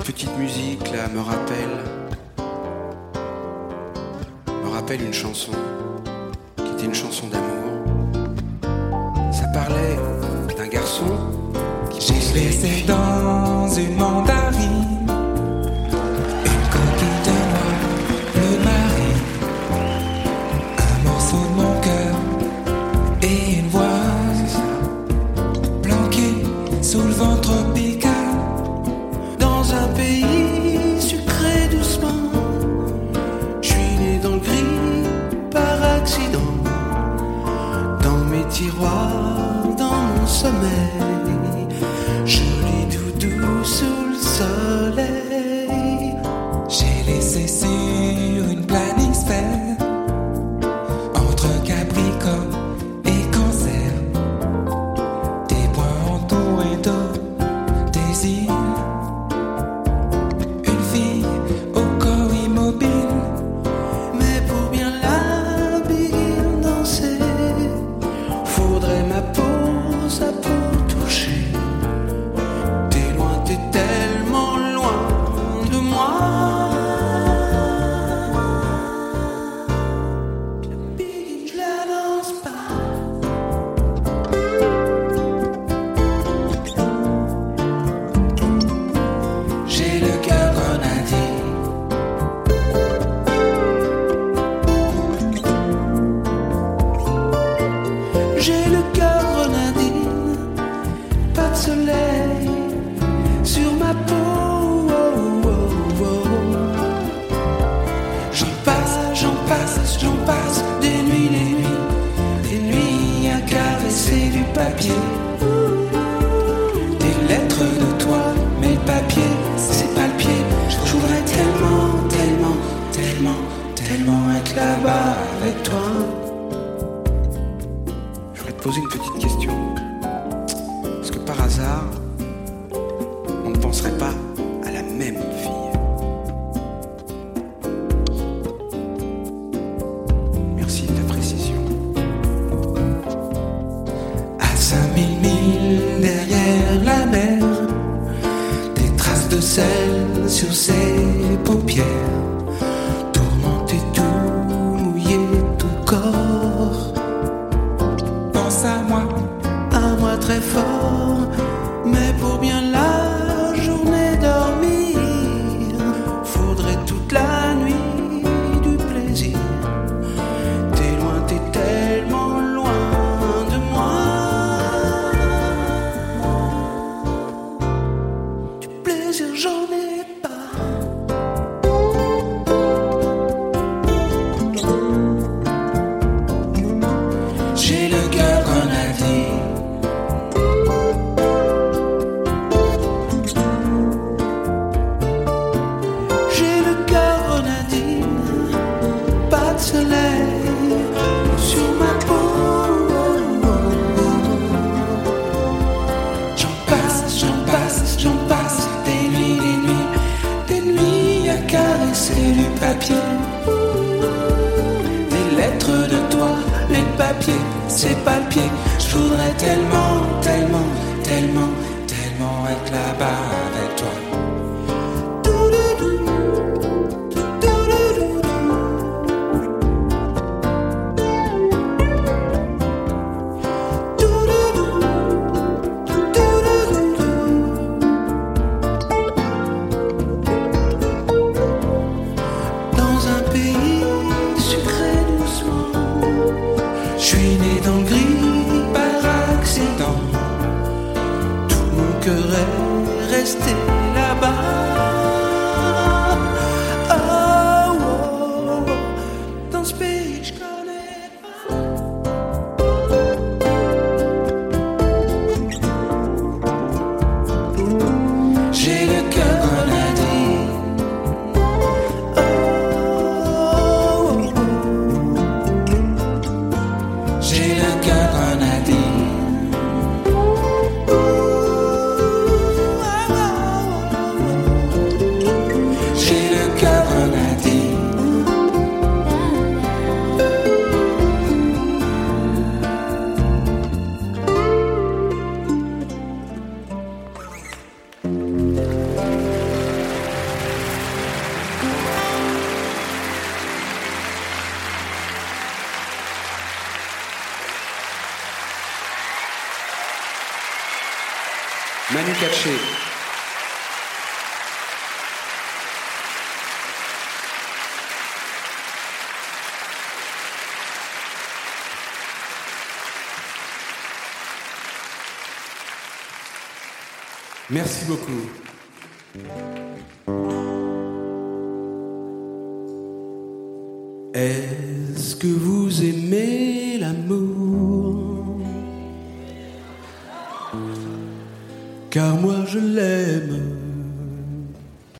petite musique là me rappelle une chanson qui était une chanson d'amour. Ça parlait d'un garçon qui j'ai laissé dans une mandarine une coquille de noix, le mari, un morceau de mon cœur et une voix planquée sous le vent tropical. Dans un pays sucré doucement, je suis né dans le gris par accident. Dans mes tiroirs, dans mon sommeil, je lis doudou sous le soleil. J'ai laissé sur une planisphère entre Capricorne et Cancer des points entourés d'eau, des îles. J'ai le cœur grenadine, pas de soleil sur ma peau. Oh, oh, oh. J'en passe, des nuits à caresser du papier. Des lettres de toi, mes papiers, c'est pas le pied. Je voudrais tellement être là-bas avec toi. Je voudrais te poser une petite question. Est-ce que par hasard, on ne penserait pas à la même fille? Merci de ta précision. À 5000 milles derrière la mer, des traces de sel sur ses paupières. Tourmenté tout, mouillé ton corps. Pense à moi Très fort, mais pour bien la journée dormir, faudrait toute la nuit du plaisir. T'es loin, t'es tellement loin de moi. Du plaisir j'en ai pas. j'ai le cœur grenadine. Soleil sur ma peau. J'en passe, des nuits à caresser du papier. Des lettres de toi, les papiers, c'est pas le pied. Je voudrais tellement être là-bas avec toi. Je suis né dans le gris par accident. Tout mon cœur est resté là. catché. Merci beaucoup. Est-ce que vous aimez l'amour? Car moi je l'aime.